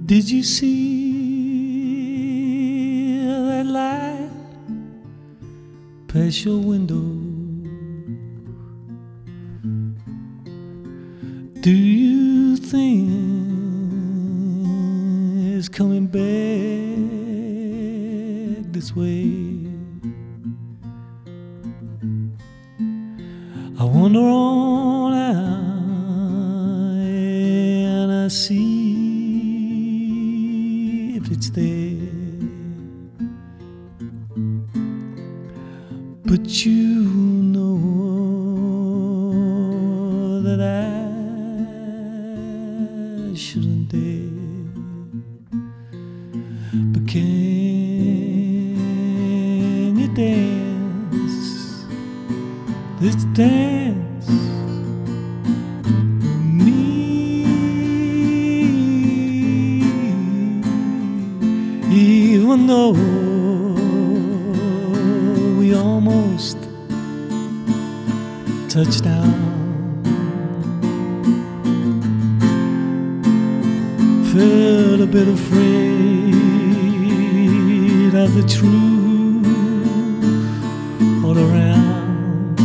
Did you see that light past your window? Do you think it's coming back this way? I wander on out and I see if it's there, but you know that I shouldn't dare. But can you dance this dance with me? Even though we almost touched down, felt a bit afraid of the truth all around.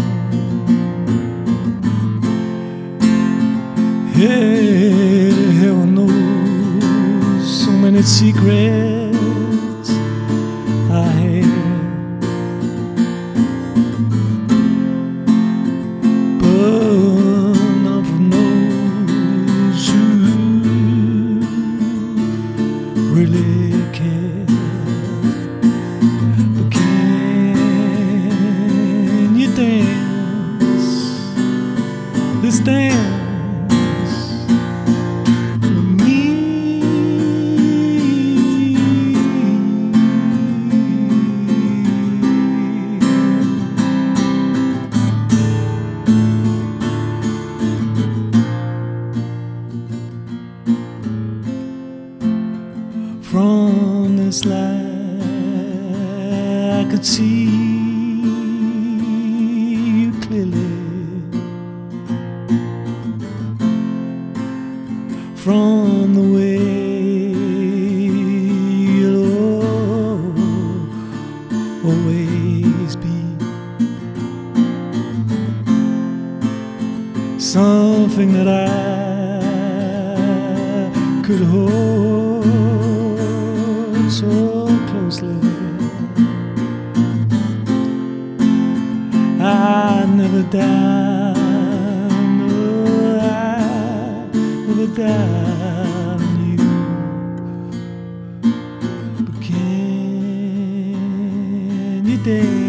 Yeah, heaven knows so many secrets I had, but none from those who really care. But can you dance this dance with me? From this light I could see you clearly. From the way you'll always be, something that I could hold so closely. I never doubt, no, I never doubt you. But can you dance